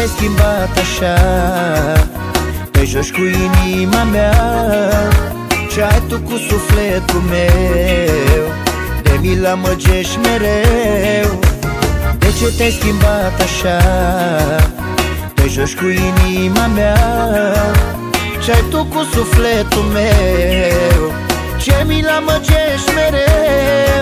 te-ai schimbat așa? Te joci cu inima mea, ce-ai tu cu sufletul meu, de mi-l amăgești mereu. De ce te-ai schimbat așa? Te joci cu inima mea, ce-ai tu cu sufletul meu, ce mi-l amăgești mereu.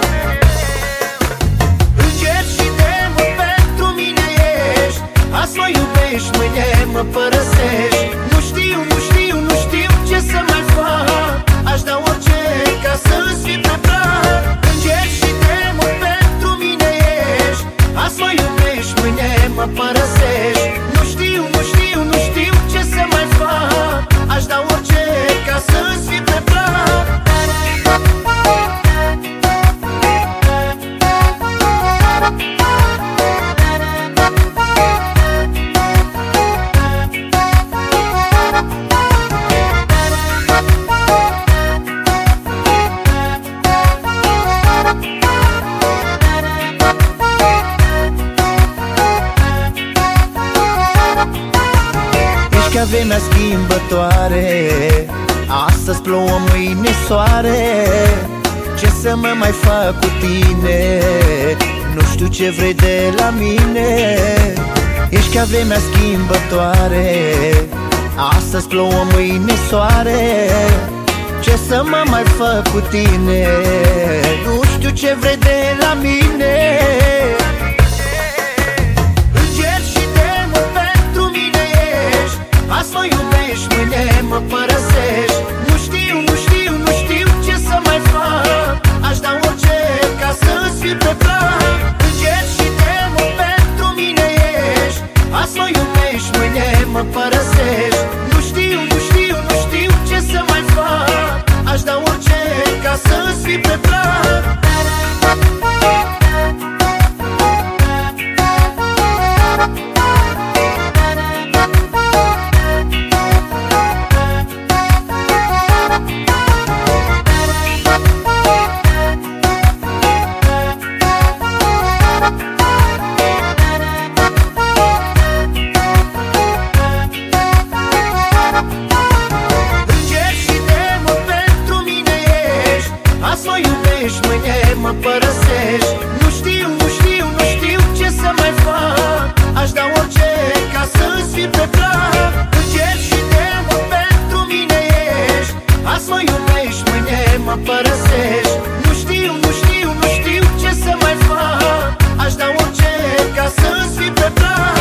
Înger și demon pentru mine ești, azi mă iubești, mâine mă părăsești. Nu știu, nu știu, nu știu ce să mai fac, aș da orice ca să-ți fii pe plac. Înger și demon pentru mine ești, azi mă iubești, mâine mă părăsești. Nu știu, nu știu, nu știu ce să mai fac, aș da orice ca să-ți fii pe plac. Ca vremea schimbătoare, astăzi plouă, mâine soare. Ce să mă mai fac cu tine? Nu știu ce vrei de la mine. Ești ca vremea schimbătoare, astăzi plouă, mâine soare. Ce să mă mai fac cu tine? Nu știu ce vrei de la mine. Azi mă iubești, mâine mă părăsești. Nu știu, nu știu, nu știu ce să mai fac, aș da orice ca să-ți fii pe plac. Înger și demon pentru mine ești, azi mă iubești, mâine mă părăsești. Nu știu, nu știu, nu știu ce să mai fac, aș da orice ca să-ți fii pe plac. Mâine mă părăsești. Nu știu, nu știu, nu știu ce să mai fac, aș da orice ca să-ți fii pe plac. Înger și demon pentru mine ești, azi mă iubești, mâine mă părăsești. Nu știu, nu știu, nu știu ce să mai fac, aș da orice ca să-ți fii pe plac.